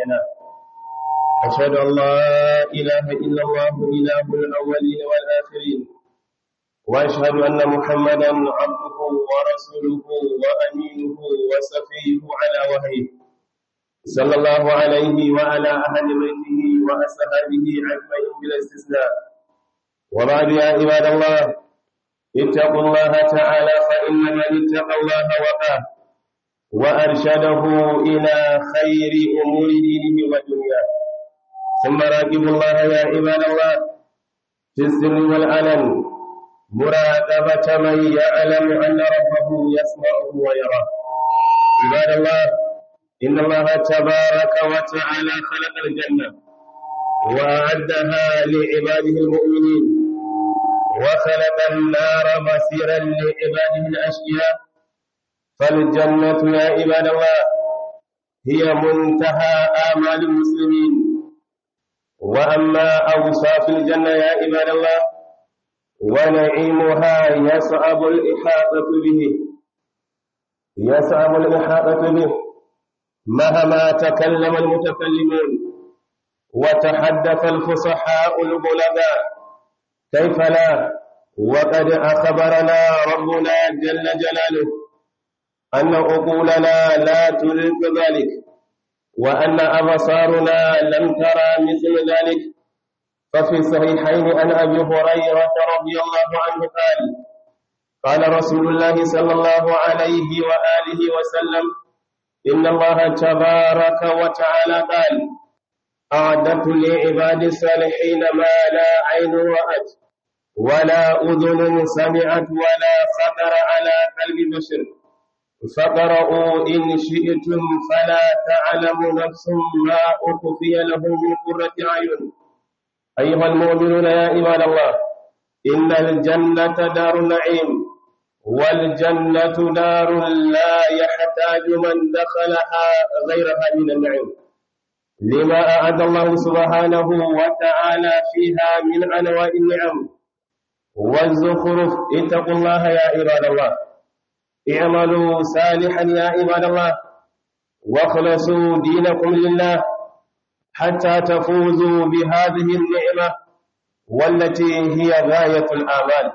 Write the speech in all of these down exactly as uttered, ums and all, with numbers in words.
أنفسنا. أشهد أن لا إله إلا الله إله الأولين والآخرين، وأشهد أن محمدا عبده ورسوله وأمينه وصفيه على وحيه، صلى الله عليه وعلى أهل بيته وأصحابه أجمعين بلا استثناء. وبعد يا عباد الله، اتقوا الله تعالى، فإن من اتقى الله وقاه وأرشده إلى خير أمور دينه ودنياه. ثم راقبوا الله يا عباد الله في السر والعلن مراقبة من يعلم أن ربه يسمعه ويراه. عباد الله، إن الله تبارك وتعالى خلق الجنة وأعدها لعباده المؤمنين، وخلق النار مسيرا لعباده الأشقياء. فالجنة يا عباد الله هي منتهى آمال المسلمين. وأما أوصاف الجنة يا عباد الله ونعيمها يصعب الإحاطة به يصعب الإحاطة به مهما تكلم المتكلمون وتحدث الفصحاء البلغاء، كيف لا وقد أخبرنا ربنا جل جلاله أن عقولنا لا تدرك ذلك، وأن أبصارنا لم ترى مثل ذلك. ففي الصحيحين عن أبي هريرة رضي الله عنه قال قال رسول الله صلى الله عليه وآله وسلم: إن الله تبارك وتعالى قال: أعددت لعباد الصالحين ما لا عين رأت ولا أذن سمعت ولا خطر على قلب بشر، فقرؤوا إن شئتم فلا تعلم نفس ما أخفي لهم من قرة أعين. أيها المؤمنون يا عباد الله، إن الجنة دار نعيم، والجنة دار لا يحتاج من دخلها غيرها من النعيم، لما أعد الله سبحانه وتعالى فيها من أنواع النعم والزخرف. اتقوا الله يا عباد الله، اعملوا صالحا يا عباد الله، واخلصوا دينكم لله حتى تفوزوا بهذه النعمة والتي هي غاية الآمال.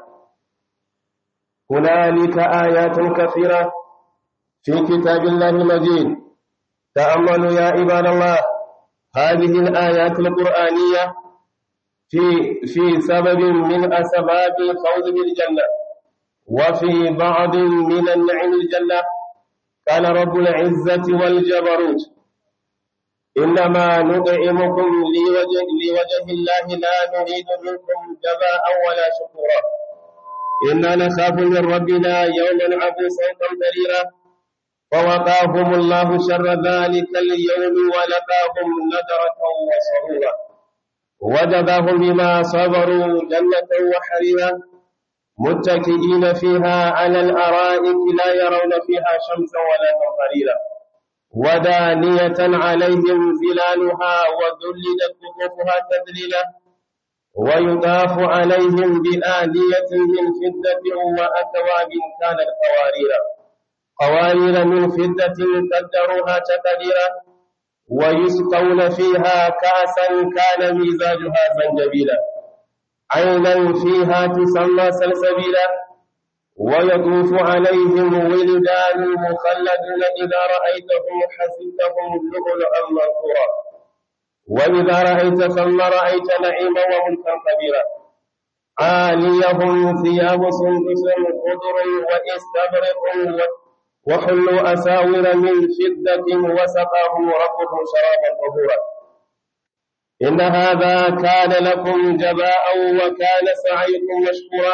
هنالك آيات كثيرة في كتاب الله المجيد. تأملوا يا عباد الله هذه الآيات القرآنية في في سبب من أسباب الفوز بالجنة، وفي بعض من النعيم الجنة. قال رب العزة والجبروت: إنما نطعمكم لوجه, لوجه الله لا نريد منكم جزاء ولا شكورا، إنا نخاف من ربنا يوما عبوسا قمطريرا. فوقاهم الله شر ذلك اليوم ولقاهم نذرة وسرورا، وجزاهم بما صبروا جنة وحريرا، متكئين فيها على الأرائك لا يرون فيها شمسا ولا زمهريرا، ودانية عليهم ظلالها وذللت قطوفها تذليلا، ويطاف عليهم بآنية من فضة وأكواب كانت قواريرا قوارير من فضة قدروها تقديرا، ويسقون فيها كأسا كان مزاجها زنجبيلا، عينا فيها تسمى سلسبيلا، ويطوف عليهم ولدان مخلدون إذا رأيتهم حسبتهم لؤلؤا منثورا، وإذا رأيت ثم رأيت نعيما وملكا كبيرا. عاليهم ثياب سندس خضر واستبرق وحلوا أساور من فضة وسقاهم ربهم شرابا طهورا. إن هذا كان لكم جزاء وكان سعيكم مشكورا.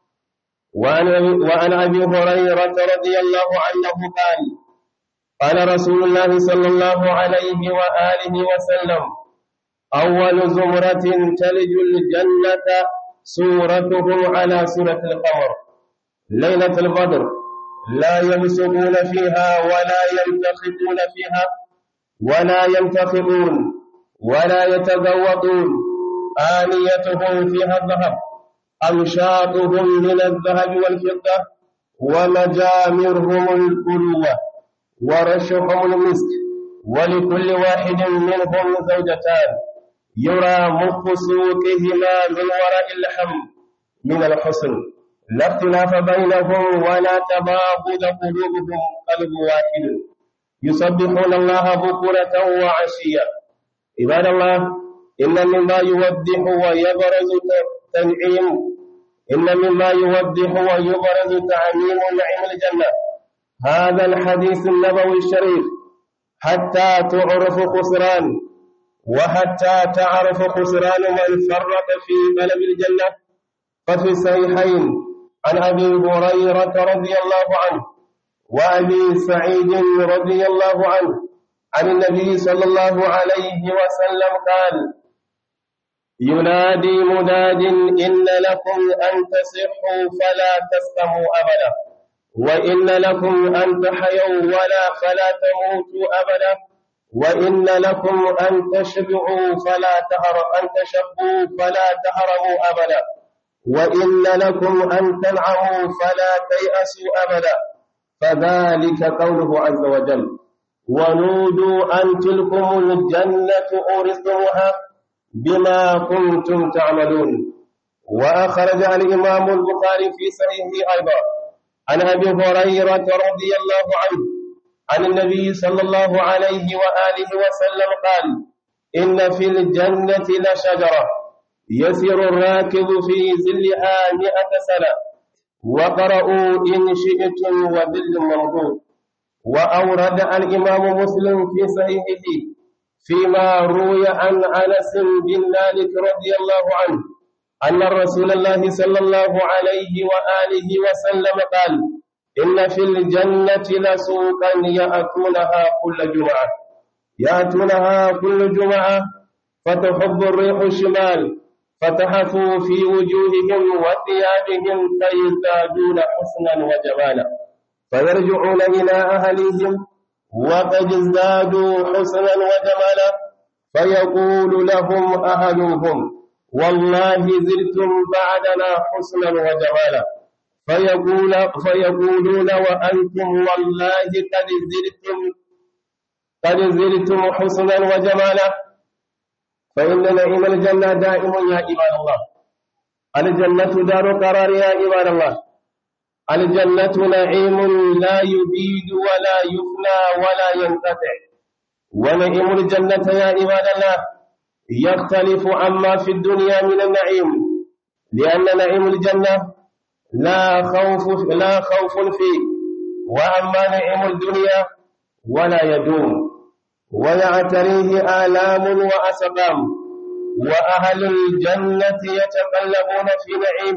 وعن أبي هريرة رضي الله عنه قال قال رسول الله صلى الله عليه وآله وسلم: أول زمرة تلج الجنة سورتهم على سورة القمر ليلة البدر، لا يمسكون فيها ولا يمتخطون فيها ولا يمتخطون ولا يتذوقون، آنيتهم فيها الذهب، أمشاطهم من الذهب والفضة، ومجامرهم القلوة، ورشهم المسك، ولكل واحد منهم زوجتان يرى مخ سوقهما من وراء اللحم من الحسن، لا اختلاف بينهم ولا تباغض قلوبهم، قلب واحد يسبحون الله بكرة وعشيا. عباد الله، إن مما يوضح ويبرز تنعيم إن مما يوضح ويبرز تعميم نعيم الجنة هذا الحديث النبوي الشريف حتى تعرف خسران وحتى تعرف خسران من فرط في طلب الجنة. ففي الصحيحين عن أبي هريرة رضي الله عنه وأبي سعيد رضي الله عنه عن النبي صلى الله عليه وسلم قال: ينادي مناد إن لكم أن تصحوا فلا تسقموا أبدا، وإن لكم أن تحيوا ولا فلا تموتوا أبدا، وإن لكم أن تشبعوا فلا تهرب أن تشبوا فلا تهرموا أبدا، وإن لكم أن تنعموا فلا تيأسوا أبدا. فذلك قوله عز وجل: ونودوا أن تلكم الجنة أورثتموها بما كنتم تعملون. وأخرج الإمام البخاري في صحيحه أيضا عن أبي هريرة رضي الله عنه عن النبي صلى الله عليه وآله وسلم قال: إن في الجنة لشجرة يسير الراكب في ظلها مئة سنة، وقرأوا إن شئتم وظل ممدود. وأورد الإمام مسلم في صحيحه فيما روي عن أنس بن مالك رضي الله عنه أن رسول الله صلى الله عليه وآله وسلم قال: إن في الجنة لسوقا يأتونها كل جمعة يأتونها كل جمعة فتحب الريح الشمال فتحفوا في وجوههم وثيابهم فيزدادون حسنا وجمالا، فيرجعون إلى أهلهم وقد ازدادوا حسنا وجمالا، فيقول لهم أهلهم: والله زلتم بعدنا حسنا وجمالا، فيقول فيقولون وأنتم والله قد زلتم قد زلتم حسنا وجمالا. فإن نعيم الجنة دائم يا عباد الله. الجنة دار قرار يا عباد الله. الجنة نعيم لا يبيد ولا يفنى ولا ينقطع. ونعيم الجنة يا عباد الله يختلف عما في الدنيا من النعيم، لأن نعيم الجنة لا خوف لا خوف فيه، وأما نعيم الدنيا ولا يدوم ويعتريه آلام وأسقام. وأهل الجنة يتقلبون في نعيم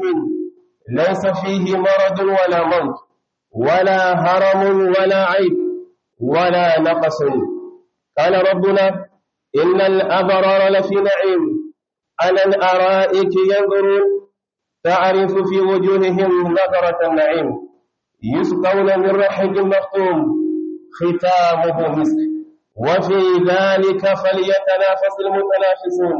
ليس فيه مرض ولا موت ولا هرم ولا عيب ولا نقص. قال ربنا: إن الأبرار لفي نعيم على الأرائك ينظرون تعرف في وجوههم نظرة النعيم يسقون من رحيق مختوم ختامه مسك وفي ذلك فليتنافس المتنافسون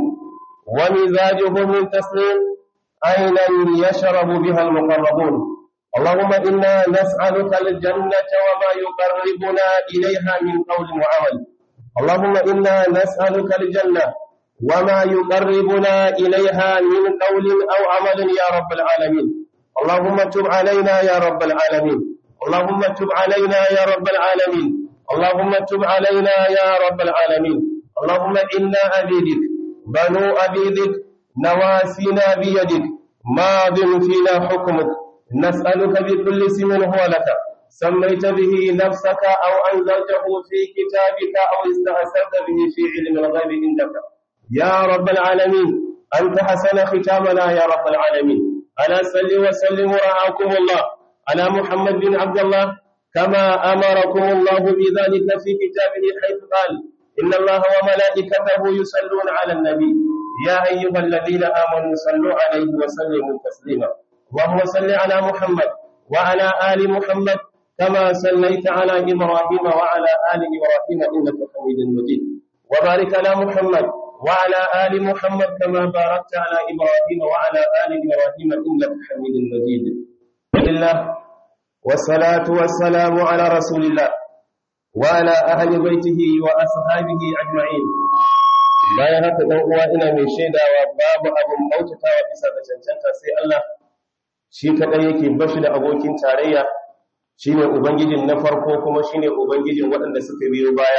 ومزاجه من تسليم عينا يشرب بها المقربون. اللهم إنا نسألك الجنة وما يقربنا إليها من قول وعمل. اللهم إنا نسألك الجنة وما يقربنا إليها من قول أو عمل يا رب العالمين. اللهم تب علينا يا رب العالمين. اللهم تب علينا يا رب العالمين. اللهم تب علينا يا رب العالمين. اللهم إنا عبيدك بنو عبيدك نواسينا بيدك ماض فينا حكمك، نسألك بكل اسم هو لك سميت به نفسك أو أنزلته في كتابك أو استأثرت به في علم الغيب عندك يا رب العالمين أنت حسن ختامنا يا رب العالمين. ألا صل وسلم ورعاكم الله على محمد بن عبد الله كما أمركم الله بذلك في كتابه حيث قال: إن الله وملائكته يصلون على النبي يا أيها الذين آمنوا صلوا عليه وسلموا تسليما. اللهم صل على محمد وعلى آل محمد كما صليت على إبراهيم وعلى آل إبراهيم إنك حميد مجيد، وبارك على محمد وعلى آل محمد كما باركت على إبراهيم وعلى آل إبراهيم إنك حميد مجيد. لله والصلاة والسلام على رسول الله وعلى أهل بيته وأصحابه أجمعين. bayan haka dan uwa ina mai shaidawa babu abin bautatawa bisa ga cancanta sai Allah shi kadai yake bashi da abokin tarayya, shine ubangijin na farko kuma shine ubangijin waɗanda suka biyo baya.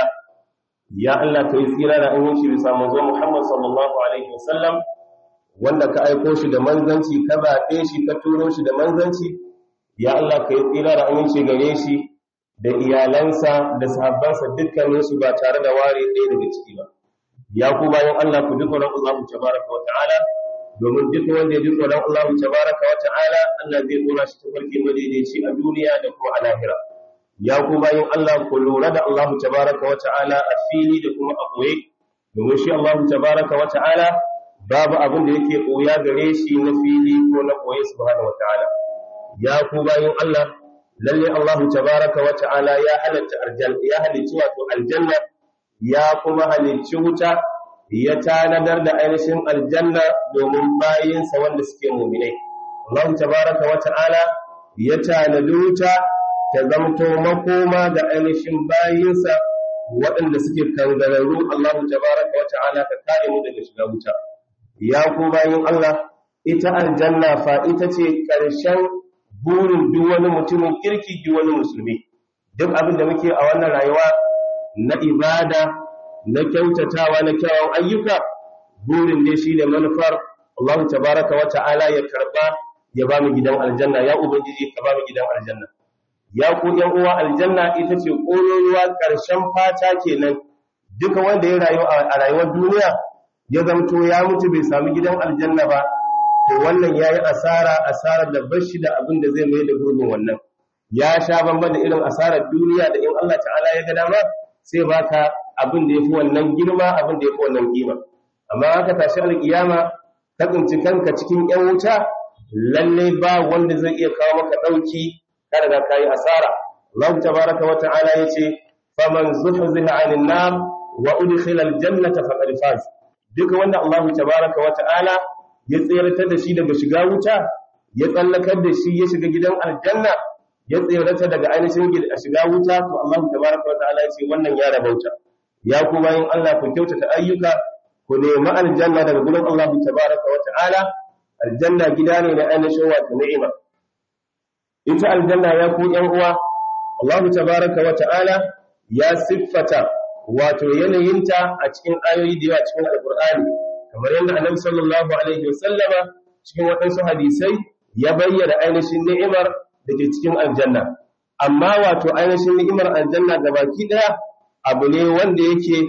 Ya Allah kai tsira da aminci bisa manzo Muhammad sallallahu alaihi wasallam wanda ka aiko shi da manzanci, ka zaɓe shi, ka turo shi da manzanci. Ya Allah kai tsira da aminci gare shi da iyalansa da sahabbansa dukkaninsu ba tare da ware ɗaya daga ciki ba. Ya ku bayan Allah ku duk tsoron Allah tabaraka wa ta'ala, domin duk wanda ya ji tsoron Allah tabaraka wa ta'ala Allah zai dora shi tafarki madaidaici a duniya da kuma a lahira. Ya ku bayan Allah ku lura da Allah tabaraka wa ta'ala a fili da kuma a koye, domin shi Allah tabaraka wa ta'ala babu abin da yake koya gare shi na fili ko na koye subhanahu wa ta'ala. Ya ku bayan Allah lalle Allah tabaraka wa ta'ala ya halatta aljanna, ya halicci wato aljanna, ya kuma halicci wuta, ya tanadar da ainihin aljanna domin bayinsa wanda suke mu'minai. Allah tabaraka wa ta'ala ya tanadi wuta ta zamto makoma ga ainihin bayinsa waɗanda suke kangararru. Allah tabaraka wa ta'ala ka kare mu daga shiga wuta. Ya ku bayin Allah, ita aljanna fa ita ce ƙarshen burin duk wani mutumin kirki, duk wani musulmi. Duk abin da muke a wannan rayuwa na ibada, na kyautatawa, na kyawun ayyuka, burin ne shi da manufar Allah tabaraka wa ta'ala ya karba ya ba mu gidan aljanna. Ya ubangiji ka ba mu gidan aljanna. Ya ku yan uwa, aljanna ita ce ƙololuwa ƙarshen fata kenan. Duka wanda ya rayu a rayuwar duniya ya zamto ya mutu bai samu gidan aljanna ba, to wannan yayi asara, asarar da bashi da abin da zai mai da gurbin wannan. Ya sha bamban da irin asarar duniya da in Allah ta'ala ya ga dama sai baka abin da yafi wannan girma, abin da yafi wannan kima. Amma aka tashi alkiyama ka tsinci kanka cikin yan wuta, lalle ba wanda zai iya kawo maka dauki, ka riga kai asara. Allah tabaaraka wa ta'ala yace faman zuhziha 'anil nar wa udkhila al-jannata faqad faz. Duka wanda Allah tabaaraka wa ta'ala ya tsayar da shi daga shiga wuta, ya tsallakar da shi ya shiga gidan aljanna, ya tsirata daga ainihin shiga wuta, to Allah tabaraka wataala ya ce wannan ya rabauta. Ya ku bayin Allah ku kyautata ayyuka, ku nemi aljanna daga gurin Allah tabaraka wataala. Aljanna gida ne na ainihin wato ni'ima. Ita aljanna ya ku yan uwa, Allah tabaraka wataala ya siffata wato yanayinta a cikin ayoyi da yawa cikin Alqur'ani, kamar yadda Annabi sallallahu alaihi wasallama cikin waɗansu hadisai ya bayyana ainihin ni'imar da ke cikin aljanna. Amma wato ainihin ni'imar aljanna gabaki daya abu ne wanda yake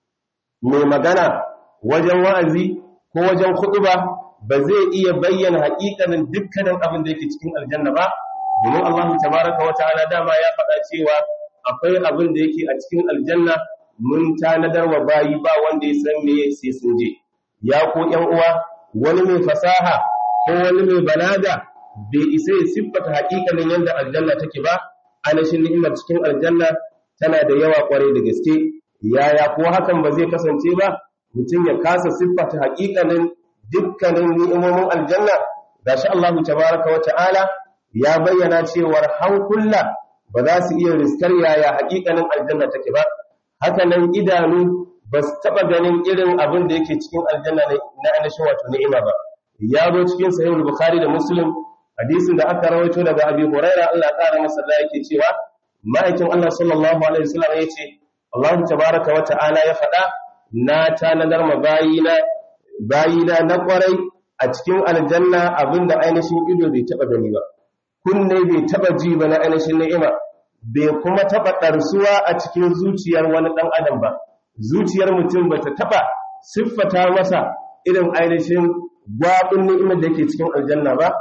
mai magana wajen wa'azi ko wajen khutba ba zai iya bayyana haƙiƙanin dukkanin abin da yake cikin aljanna ba, domin Allah tabaraka wa ta'ala dama ya faɗa cewa akwai abin da yake a cikin aljanna mun tanadar wa bayi ba wanda ya san me sai sun je. Ya ko ƴan uwa, wani mai fasaha ko wani mai balaga bai isa ya siffata haƙiƙanin yadda aljanna take ba. Ainihin ni'imar cikin aljanna tana da yawa ƙwarai da gaske. Yaya ko hakan ba zai kasance ba, mutum ya kasa siffata haƙiƙanin dukkanin ni'imomin aljanna? Gashi Allah tabaraka wa ta'ala ya bayyana cewar hankula ba za su iya riskar yaya haƙiƙanin aljanna take ba. Haka nan idanu ba su taɓa ganin irin abin da yake cikin aljanna na ainihin wato ni'ima ba. Ya zo cikin sahihul Bukhari da Muslim hadisin da aka rawaito daga Abi Hurairah Allah ya kara masa Allah yake cewa ma'aikin Allah sallallahu alaihi wasallam yace Allah tabaaraka wa ta'ala ya faɗa, na tanadar ma bayina bayina na kwarai a cikin aljanna abinda ainihin ido bai taba gani ba, kunne bai taba ji ba na ainihin ni'ima, bai kuma taba darsuwa a cikin zuciyar wani dan adam ba. Zuciyar mutum bata taba siffata masa irin ainihin gwabin ni'imar da yake cikin aljanna ba.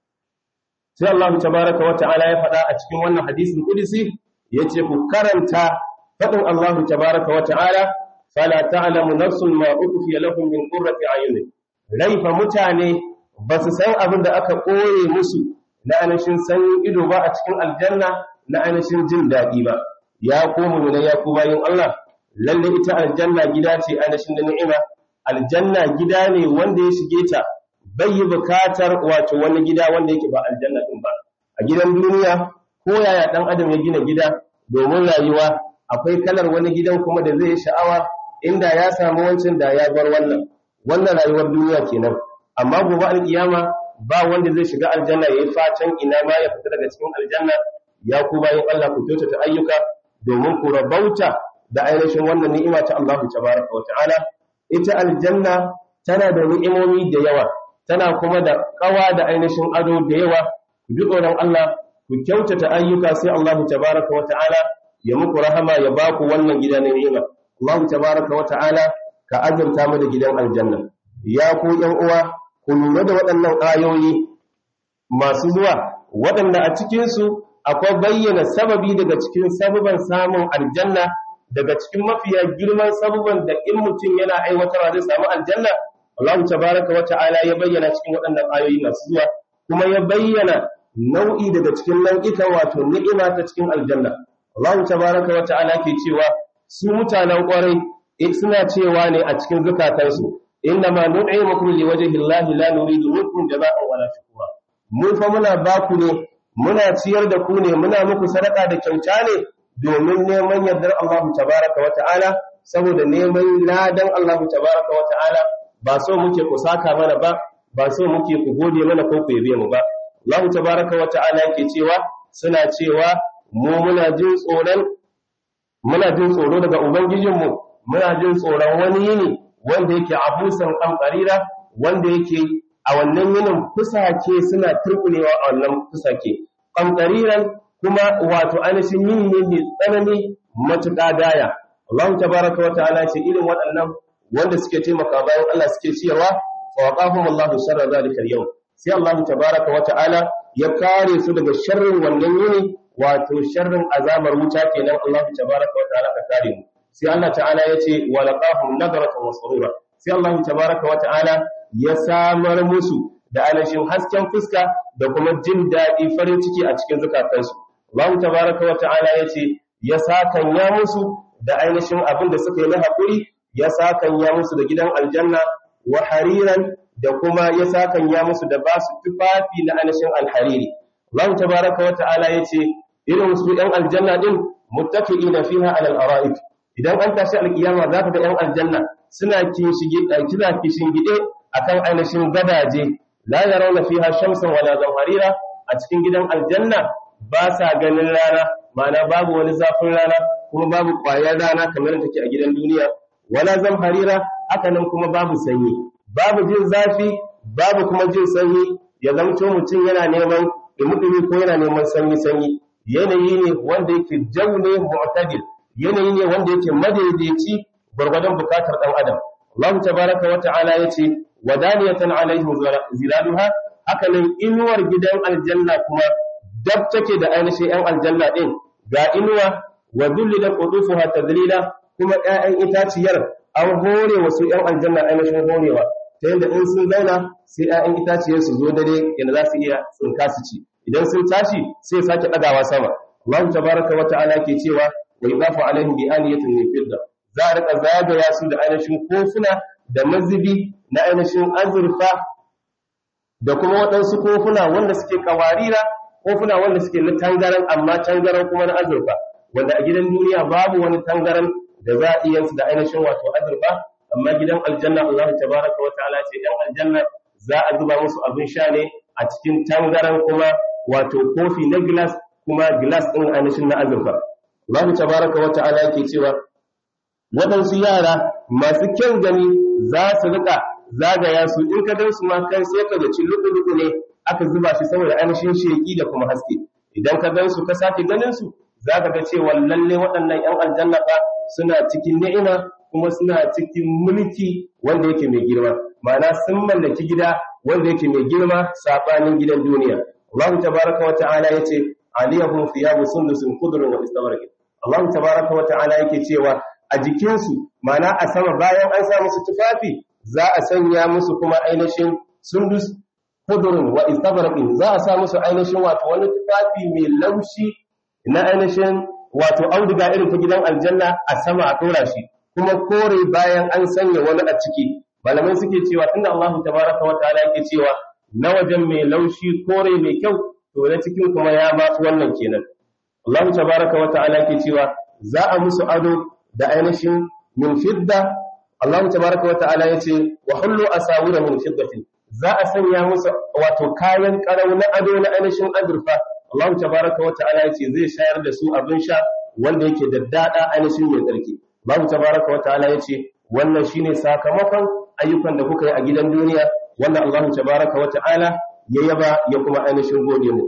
Sai Allah tabaraka wa ta'ala ya faɗa a cikin wannan hadisin qudsi, yace ku karanta faɗin Allah tabaraka wa ta'ala, fala ta'lamu nafsun ma ukhfiya lahum min qurrati ayun. Rai fa mutane ba su san abin da aka koye musu na ainihin sanyin ido ba a cikin aljanna, na ainihin jin daɗi ba. Ya ku mu'mina, ya ku bayin Allah, lalle ita aljanna gida ce ainihin da ni'ima. Aljanna gida ne wanda ya shige ta bai yi bukatar wato wani gida wanda yake ba aljanna din ba. A gidan duniya ko yaya dan adam ya gina gida domin rayuwa, akwai kalar wani gidan kuma da zai sha'awa inda ya samu wancan da ya bar wannan wannan rayuwar duniya kenan amma gobe alkiyama ba wanda zai shiga aljanna yayi fatan ina ma ya fita daga cikin aljanna ya ku bayin Allah ku kyautata ayyuka domin ku rabauta da ainihin wannan ni'ima ta Allah tabaraka wa ta'ala ita aljanna tana da ni'imomi da yawa tana kuma da kawa da ainihin ado da yawa ku ji tsoron Allah ku kyautata ayyuka sai Allah tabaraka wa ta'ala ya muku rahama ya ba ku wannan gida na ni'ima Allah tabaraka wa ta'ala ka azurta mu da gidan aljanna ya ku yan uwa ku lura da waɗannan ayoyi masu zuwa waɗanda a cikin su akwai bayyana sababi daga cikin sababan samun aljanna daga cikin mafiya girman sababan da in mutum yana aiwatarwa zai samu aljanna Allah tabaraka wa ta'ala ya bayyana cikin waɗannan ayoyi masu zuwa kuma ya bayyana nau'i daga cikin nau'ikan wato ni'ima ta cikin aljanna Allah tabaraka wa ta'ala ke cewa su mutanen ƙwarai suna cewa ne a cikin zukatansu inna ma nud'imukum liwajhi Allah la nuridu minkum jazaa'an wala shukura mun fa muna ba ku ne muna ciyar da ku ne muna muku sadaka da kyauta ne domin neman yardar Allah tabaraka wa ta'ala saboda neman ladan Allah tabaraka wa ta'ala ba so muke ku saka mana ba ba so muke ku gode mana ko ku yabe mu ba Allah tabaraka wa ta'ala yake cewa suna cewa mu muna jin tsoron muna jin tsoro daga ubangijinmu muna jin tsoron wani yini wanda yake abusan kamkarira wanda yake a wannan yinin fusake suna turkulewa a wannan fusake kamkariran kuma wato ainihin yini ne mai tsanani matuƙa daya Allah tabaraka wa ta'ala ce irin waɗannan wanda suke taimaka bayan Allah suke ciyarwa fa waqahum Allahu sharra zalika al-yawm sai Allah tabaraka wa ta'ala ya kare su daga sharrin wannan yini wato sharrin azabar wuta kenan Allah tabaraka wa ta'ala ka kare mu sai Allah ta'ala yace wa laqahum nadratan wa surura sai Allah tabaraka wa ta'ala ya samar musu da alashin hasken fuska da kuma jin dadi farin ciki a cikin zakatansu Allah tabaraka wa ta'ala yace ya sakan ya musu da ainihin abin da suka yi na hakuri ya sakan ya musu da gidan aljanna wa hariran da kuma ya sakan ya musu da basu tufafi na ainihin alhariri Allah tabaraka wa ta'ala yace irin su ɗan aljanna din muttaqiina fiha ala al-ara'ik idan an tashi alkiyama zaka ga ɗan aljanna suna kishige kina kishingide akan ainihin gadaje la yarawna fiha shamsan wala zamharira a cikin gidan aljanna ba sa ganin rana ma'ana babu wani zafin rana kuma babu ƙwayar rana kamar take a gidan duniya wala zamharira haka nan kuma babu sanyi babu jin zafi babu kuma jin sanyi ya zamto mutum yana neman dumi ko yana neman sanyi sanyi yanayi ne wanda yake jaune mu'tadil yanayi ne wanda yake madaidaici gurgurdan bukatar dan adam Allah tabaaraka wa ta'ala yace wadaniyatan alaihim zilaluha haka nan inuwar gidan aljanna kuma dab take da ainihin yan aljanna din ga inuwa wa dhullila qudufuha tadlila kuma ƴaƴan itaciyar an hore wasu yan aljanna ainihin horewa ta yadda in sun zauna sai ƴaƴan itaciyar su zo dare yanda za su iya tsinka su ci idan sun tashi sai sake dagawa sama Allah tabaaraka wa ta'ala ke cewa wa yudafu alaihim bi aniyatin min fidda za a rika zagaya su da ainihin kofuna da mazubi na ainihin azurfa da kuma waɗansu kofuna wanda suke kawarira kofuna wanda suke na tangaran amma tangaran kuma na azurfa wanda a gidan duniya babu wani tangaran da za a iya su da ainihin wato azurfa amma gidan aljanna Allah tabaaraka wa ta'ala ce dan aljanna za a zuba musu abin sha ne a cikin tangaran kuma wato kofi na glass kuma glass din ainihin na azurfa Allah tabaaraka wa ta'ala yake cewa waɗansu yara masu kyan gani za su rika zagaya su in ka gan su ma kan sai ka zaci lubu-lubu ne aka zuba shi saboda ainihin sheki da kuma haske idan ka gan su ka sake ganin su za ka ga cewa lalle waɗannan ‘yan aljanna fa suna cikin ni'ima kuma suna cikin mulki wanda yake mai girma ma'ana sun mallaki gida wanda yake mai girma sabanin gidan duniya Allah tabaraka wa ta'ala yace aliyahum thiyabu sundusin khudrun wa istabraq Allah tabaraka wa ta'ala yake cewa a jikinsu ma'ana a sama bayan an sa musu tufafi za a sanya musu kuma ainihin sundus khudrun wa istabraq za a sa musu ainihin wato wani tufafi mai laushi na ainihin wato auduga irin ta gidan aljanna a sama a tora shi kuma kore bayan an sanya wani a ciki malamai suke cewa tunda Allah tabaraka wa ta'ala yake cewa na wajen mai laushi kore mai kyau to na cikin kuma ya ba su wannan kenan Allah tabaraka wa ta'ala yake cewa za a musu ado da ainihin min fidda. Allah tabaraka wa ta'ala yace wa hullu asawira min fiddatin, za a sanya musu wato kayan karau na ado na ainihin azurfa. Allah tabaraka wa ta'ala yace zai shayar da su abin sha wanda yake da dada ainihin mai tsarki. Allah tabaraka wa ta'ala yace wannan shine sakamakon ayyukan da kuka yi a gidan duniya, wanda Allah tabaraka wa ta'ala ya yaba ya kuma ainihin gode mu.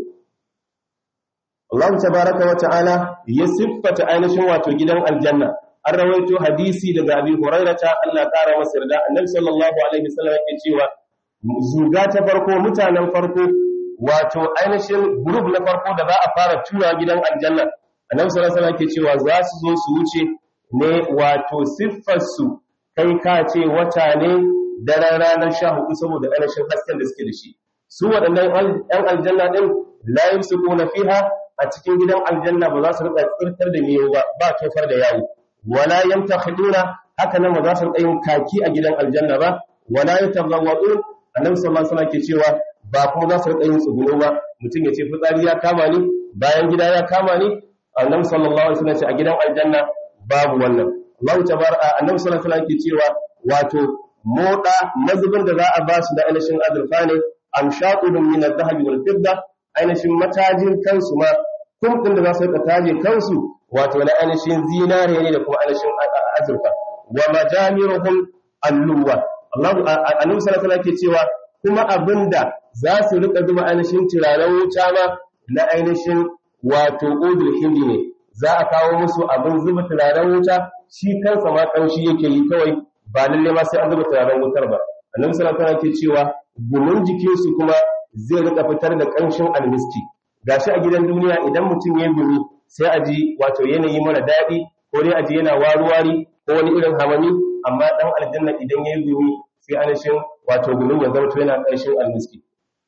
Allah tabaraka wa ta'ala ya siffata ainihin wato gidan aljanna. An rawaito hadisi daga Abi Hurairata Allah ƙara masa yarda, Annabi sallallahu alaihi wasallam yake cewa zuga ta farko, mutanen farko, wato ainihin group na farko da za a fara tura gidan aljanna, Annabi sallallahu alaihi wasallam yake cewa za su zo su wuce ne wato siffar su kai ka ce wata ne daren ranar sha hudu saboda ainihin hasken da suke da shi. Su waɗannan ‘yan aljanna ɗin layin su kuna fiha a cikin gidan aljanna ba za su riƙa tsirtar da miyo ba, ba tofar da yawo. Wala yamta khiduna, haka nan ba za su riƙa yin kaki a gidan aljanna ba. Wala yatazawwadun, annabi sallallahu alaihi wasallam ke cewa ba kuma za su riƙa yin tsuguno ba. Mutum ya ce fitsari ya kama ni, bayan gida ya kama ni. Annabi sallallahu alaihi wasallam ce a gidan aljanna babu wannan. Allah tabaraka annabi sallallahu alaihi wasallam ke cewa wato moda mazubin da za a ba su da ainihin azurfa ne, amshaqun min adh-dhahabi wal fidda, ainihin matajin kansu ma kumɗin da za su rika taje kansu wato na ainihin zinare ne da kuma ainihin azurfa. Wa majamiruhum alluwa, Allah annabi sallallahu alaihi ke cewa kuma abinda za su rika zuba ainihin turaren wuta ma na ainihin wato udul hindi ne. Za a kawo musu abin zuba turaren wuta, shi kansa ma kanshi yake yi kawai, ba lalle ma sai an zuba turaren wutar ba. Annabi sallallahu alaihi ke cewa gumin jikinsu kuma zai rika fitar da ƙanshin almiski. Gashi a gidan duniya idan mutum ya gumi sai a ji wato yanayi mara daɗi, ko dai a ji yana waruwari ko wani irin hamami, amma ɗan aljanna idan ya gumi sai anishin wato gumin ya zama yana ƙanshin almiski.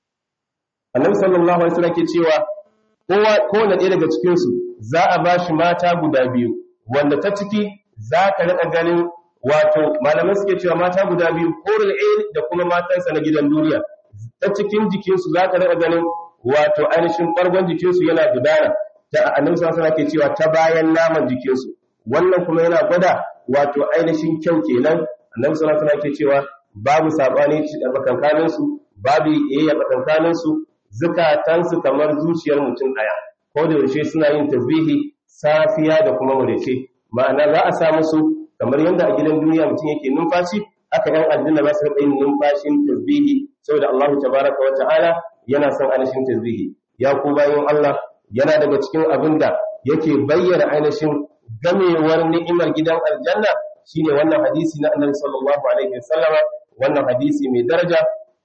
Annabi sallallahu alaihi wasallam ke cewa kowa kowane ɗaya daga cikin su za a ba shi mata guda biyu, wanda ta ciki za ka rika ganin wato malamai suke cewa mata guda biyu, hurul ain da kuma matansa na gidan duniya. Ta cikin jikinsu za ka rika ganin wato ainihin ɓargon jikinsu yana gudana, ta annabi sallallahu alaihi ke cewa ta bayan naman jikinsu. Wannan kuma yana gwada wato ainihin kyau kenan. Annabi sallallahu alaihi ke cewa babu sabani a tsakankanin su, babu yayya tsakankanin su, zukatansu kamar zuciyar mutum daya, ko da yaushe suna yin tasbihi safiya da kuma marece. Ma'ana za a sa musu kamar yadda a gidan duniya mutum yake numfashi, haka yan aljanna ba su rika yin numfashin tasbihi, saboda Allah tabaraka wa ta'ala yana son ainihin tasbihi. Ya ku bayan Allah, yana daga cikin abin da yake bayyana ainihin gamewar ni'imar gidan aljanna shine wannan hadisi na Annabi sallallahu alaihi wasallam, wannan hadisi mai daraja.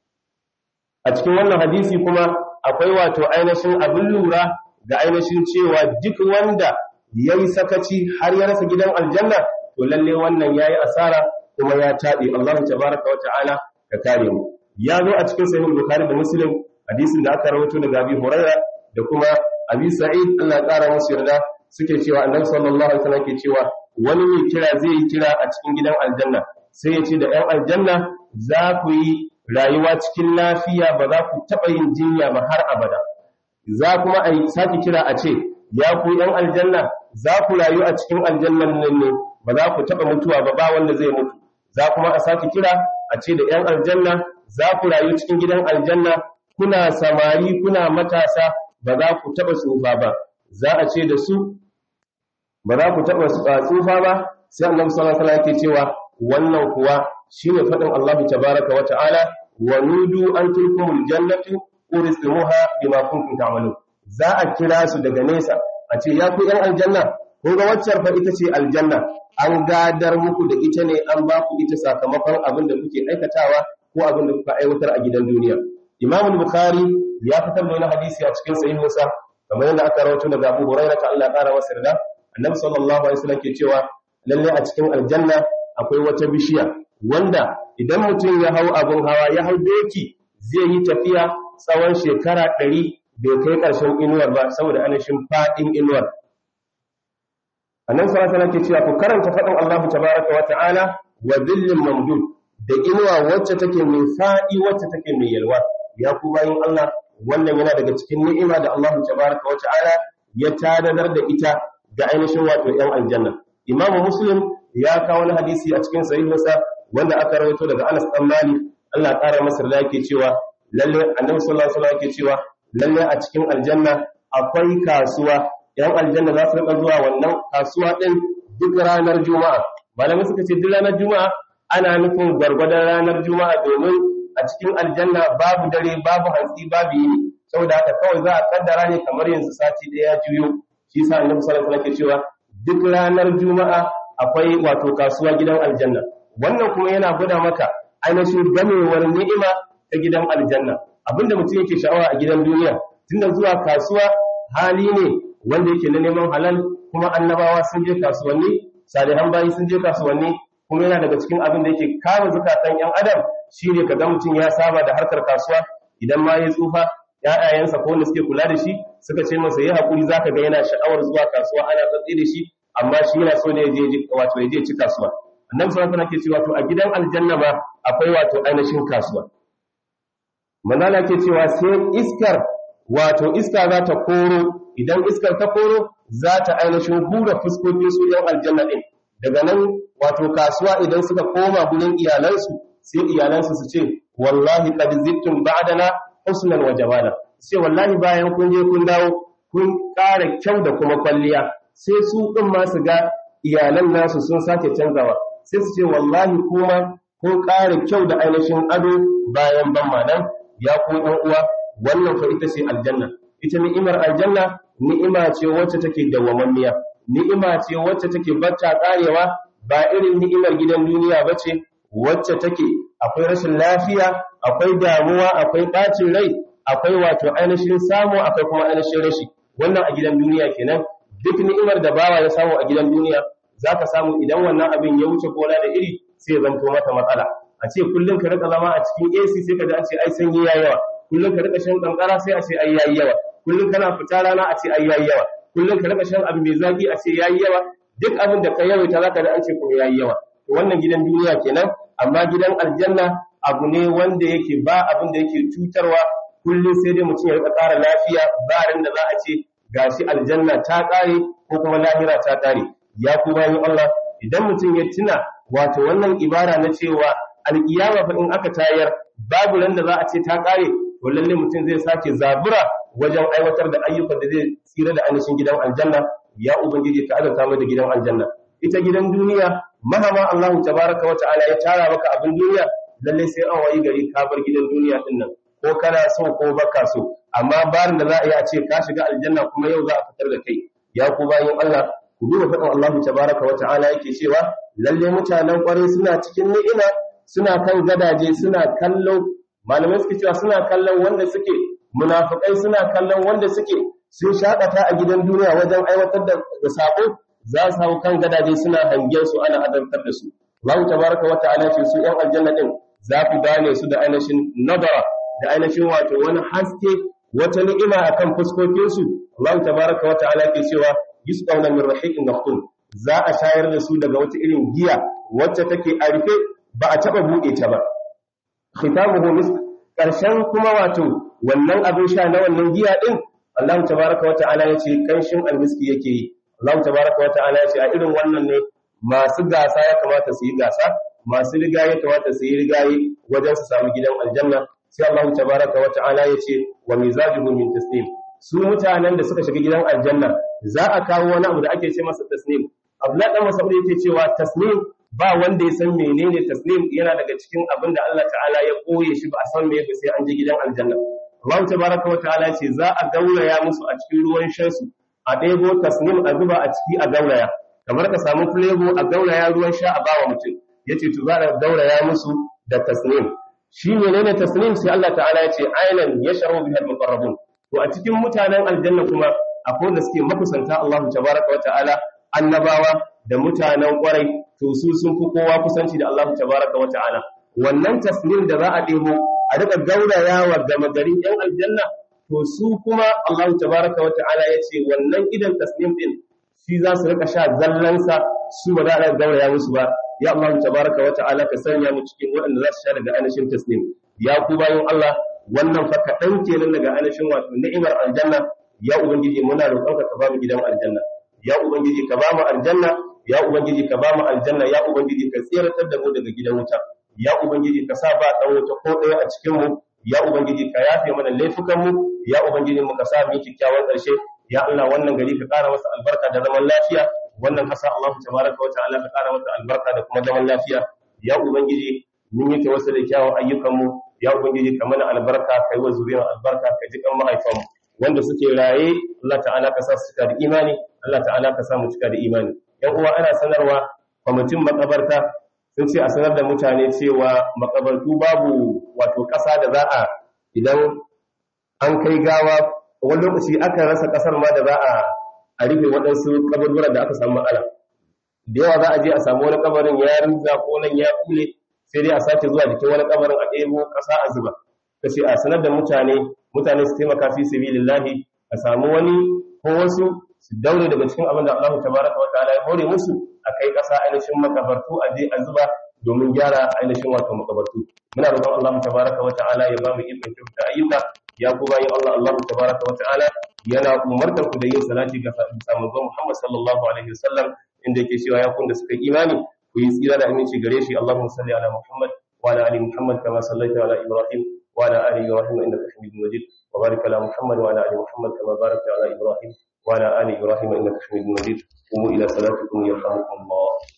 A cikin wannan hadisi kuma akwai wato ainihin abin lura ga ainihin cewa duk wanda yayi sakaci har ya rasa gidan aljanna, to lalle wannan yayi asara kuma ya tabe. Allah tabaraka wa ta'ala ka kare mu. Ya zo a cikin sahih Bukhari da Muslim hadisin da aka rawaito daga Abi Hurairah da kuma Abi Sa'id Allah ya kara musu yarda, suke cewa Annabi sallallahu alaihi wasallam ke cewa wani mai kira zai yi kira a cikin gidan aljanna, sai ya ce da ƴan aljanna za ku yi rayuwa cikin lafiya, ba za ku taɓa yin jinya ba har abada. Za kuma a yi sake kira a ce ya ku ƴan aljanna za ku rayu a cikin aljannan nan ne, ba za ku taɓa mutuwa ba, ba wanda zai mutu. Za kuma a sake kira a ce da ƴan aljanna za ku rayu cikin gidan aljanna, kuna samari kuna matasa, ba za ku taɓa tsufa ba. Za a ce da su ba za ku taɓa tsufa ba. Sai Annabi sallallahu alaihi wasallam yake cewa wannan kuwa shine faɗin Allah tabaraka wa ta'ala, wa nudu an tilkumul jannatu uristumuha bima kuntum ta'malun. Za a kira su daga nesa a ce ya ku ƴan aljanna, kun ga waccar fa ita ce aljanna, an gadar muku da ita ne, an ba ku ita sakamakon abin da kuke aikatawa ko abin da kuka aiwatar a gidan duniya. Imam Bukhari ya fitar da wani hadisi a cikin sahihinsa kamar yadda aka rawaito daga Abu Hurairah ta Allah ya kara masa yarda. Annabi sallallahu alaihi wasallam ke cewa lalle a cikin aljanna akwai wata bishiya wanda idan mutum ya hau abun hawa, ya hau doki, zai yi tafiya tsawon shekara ɗari bai kai ƙarshen inuwar ba saboda anashin faɗin inuwar. Annabi sallallahu alaihi wasallam ke cewa ku karanta faɗin Allah tabaraka wa ta'ala wa dhillin mamdud, da inuwa wacce take mai faɗi, wacce take mai yalwa. Ya ku bayin Allah, wannan yana daga cikin ni'ima da Allah tabaraka wa ta'ala ya tadadar da ita ga ainihin wato ‘yan aljanna. Imamu Muslim ya kawo wani hadisi a cikin sahihinsa wanda aka rawaito daga Anas ɗan Malik, Allah ƙara masa da yake cewa lalle Annabi sallallahu alaihi wasallam yake cewa lalle a cikin aljanna akwai kasuwa, ‘yan aljanna za su rika zuwa wannan kasuwa din duk ranar Juma'a. Malamai suka ce duk ranar Juma'a ana nufin gwargwadon ranar Juma'a domin a cikin aljanna babu dare, babu hantsi, babu yini. Saboda haka kawai za a kaddara ne kamar yanzu sati ɗaya ya juyo. Shi yasa Annabi sallallahu alaihi wasallam ke cewa duk ranar Juma'a akwai wato kasuwa gidan aljanna. Wannan kuma yana gwada maka ainihin gamewar ni'ima ta gidan aljanna. Abinda mutum yake sha'awa a gidan duniya tunda zuwa kasuwa hali ne wanda yake na neman halal, kuma annabawa sun je kasuwanni, salihan bayi sun je kasuwanni, kuma yana daga cikin abin da yake kama zukatan yan adam shine kaga mutum ya saba da harkar kasuwa. Idan ma ya tsufa ƴaƴayensa ko wanda suke kula da shi suka ce masa yayi hakuri, zaka ga yana sha'awar zuwa kasuwa, ana tsatsi da shi, amma shi yana so ne ya je wato ya je ci kasuwa. Annabi sallallahu alaihi wasallam ke cewa to a gidan aljanna ma akwai wato ainihin kasuwa. Manala ke cewa sai iskar wato iska za ta koro, idan iskar ta koro za ta ainihin hura fuskokin su yan aljanna din. Daga nan wato kasuwa idan suka koma gurin iyalansu sai iyalansu su ce wallahi qad zittum ba'dana husnan wa jamala. Sai wallahi bayan kun je kun dawo kun ƙara kyau da kuma kwalliya. Sai su din ma su ga iyalan nasu sun sake canzawa. Sai su ce wallahi kuma kun ƙara kyau da ainihin ado bayan ban manan. Ya ku ɗan uwa, wannan fa ita ce aljanna. Ita ni'imar aljanna ni'ima ce wacce take dawwamammiya, ni'ima ce wacce take bata karewa, ba irin ni'imar gidan duniya bace wacce take akwai rashin lafiya, akwai damuwa, akwai bacin rai, akwai wato ainihin samu, akwai kuma ainihin rashi. Wannan a gidan duniya kenan. Duk ni'imar da bawa ya samu a gidan duniya zaka samu idan wannan abin ya wuce gona da iri sai ya zanto mata matsala. A ce kullum ka rika zama a cikin A C sai ka ji a ce ai sanyi yayi yawa, kullum ka rika shan kankara sai a ce ai yayi yawa, kullum kana fita rana a ce ai yayi yawa, kullum ka rika shan abu mai zaki a ce yayi yawa. Duk abin da ka yawaita zaka da an ce kuma yayi yawa. To wannan gidan duniya kenan. Amma gidan aljanna abu ne wanda yake ba abin da yake cutarwa, kullum sai dai mutum ya rika ƙara lafiya, ba ran da za a ce gashi aljanna ta ƙare ko kuma lahira ta ƙare. Ya ku bayan Allah, idan mutum ya tuna wato wannan ibara na cewa alƙiyama fa in aka tayar babu ran da za a ce ta ƙare, to lalle mutum zai sake zabura wajen aiwatar da ayyukan da zai tsira da ainihin gidan aljanna. Ya ubangiji ka azurta mu da gidan aljanna. Ita gidan duniya mahama Allahu tabaraka wa ta'ala ya tara maka abin duniya, lalle sai an wayi gari ka bar gidan duniya din nan, ko kana so ko baka so. Amma barin da za a yi a ce ka shiga aljanna kuma yau za a fitar da kai. Ya ku bayin Allah, ku duba faɗin Allahu tabaraka wa ta'ala yake cewa lalle mutanen ƙwarai suna cikin ni'ima, suna kan gadaje, suna kallo. Malamai suke cewa suna kallon wanda suke munafikai, suna kallon wanda suke sun shakata a gidan duniya wajen aiwatar da sako, za su hau kan gadaje suna hangen su ana adabtar da su. Allah tabaraka wa ta'ala ce su ƴan aljanna din za ku gane su da ainihin nadara, da ainihin wato wani haske, wata ni'ima akan fuskokin su. Allah tabaraka wa ta'ala ke cewa yusqawna min rahiqin makhtum, za a shayar da su daga wata irin giya wacce take a rufe, ba a taba bude ta ba. Khitamuhu misk, karshen kuma wato wannan abin sha na wannan giya din, Allah tabaraka wa ta'ala yace kanshin almiski yake yi. Allah tabaraka wa ta'ala yace a irin wannan ne masu gasa ya kamata su yi gasa, masu rigaye ya kamata su yi rigaye wajen su samu gidan aljanna. Sai Allah tabaraka wa ta'ala yace wa mizajuhu min tasnim, su mutanen da suka shiga gidan aljanna za a kawo wani abu da ake ce masa tasnim. Abdullah dan Mas'ud yake cewa tasnim ba wanda ya san menene tasnim, yana daga cikin abin da Allah ta'ala ya koye shi ba a san me ba sai an je gidan aljanna. Allah tabaraka wa ta'ala ce za a gauraya musu a cikin ruwan shansu, a ɗebo tasnim a zuba a ciki a gauraya, kamar ka samu flavor a gauraya ruwan sha a bawa mutum. Yace to za a gauraya musu da tasnim. Shi menene tasnim? Sai Allah ta'ala ya ce aynan yashrabu biha al-muqarrabun. To a cikin mutanen aljanna kuma akwai wanda suke makusanta Allah tabaraka wa ta'ala, annabawa da mutanen kwarai, to su sun fi kowa kusanci da Allah tabaraka wa ta'ala. Wannan tasnim da za a ɗebo a rika gaurayawa gama garin yan aljanna, to su kuma Allah tabaraka wa ta'ala ya ce wannan idan tasnim din shi za su rika sha zallansa, su ba za a gauraya musu ba. Ya Allah tabaraka wa ta'ala ka sanya mu cikin waɗanda za su sha daga ainihin tasnim. Ya ku bayan Allah, wannan fa kaɗan kenan daga ainihin wato ni'imar aljanna. Ya ubangiji muna roƙonka ka ba mu gidan aljanna. ya ubangiji ka ba mu aljanna ya ubangiji ka ba mu aljanna ya ubangiji ka tsiratar da mu daga gidan wuta ya ubangiji ka sa ba dan wuta ko ɗaya a cikin mu ya ubangiji ka yafe mana laifukan mu ya ubangiji mu ka sa mu kikkiawan ƙarshe ya Allah wannan gari ka ƙara masa albarka da zaman lafiya wannan ƙasa Allah tabaraka wa ta'ala ka ƙara masa albarka da kuma zaman lafiya ya ubangiji mun yi tawassuli da kyawun ayyukan mu ya ubangiji ka mana albarka kai wa zuriyar albarka ka ji kan mahaifan mu wanda suke raye Allah ta'ala ka sa su cika da imani Allah ta'ala ka sa mu cika da imani yan uwa ana sanarwa kwamitin makabarta sun ce a sanar da mutane cewa makabartu babu wato ƙasa da za a idan an kai gawa wani lokaci aka rasa ƙasar ma da za a a rufe waɗansu kaburbura da aka samu matsala da yawa za a je a samu wani kabarin ya rinza ko nan ya kule sai dai a sake zuwa jikin wani kabarin a ɗebo ƙasa a zuba kace a sanar da mutane mutane su taimaka fi sabilillahi a samu wani ko wasu su daure daga cikin abin da Allah tabaraka wa ta'ala ya hore musu a kai ƙasa ainihin makabartu a je a zuba domin gyara ainihin wato makabartu muna roƙon Allah tabaraka wa ta'ala ya ba mu ikon kyauta ayyuka ya ku bayin Allah Allah tabaraka wa ta'ala yana umartar ku da yin salati ga manzon Muhammad sallallahu alaihi wasallam inda yake cewa ya kun da suka imani ku yi tsira da aminci gare shi Allahumma salli ala Muhammad wa ala ali Muhammad kama sallaita ala Ibrahim wa ala ali Ibrahim innaka Hamidum Majid wa barik ala Muhammad wa ala ali Muhammad kama barakta ala Ibrahim wa ala ali Ibrahim innaka Hamidum Majid qumu ila salatikum yarhamukum Allah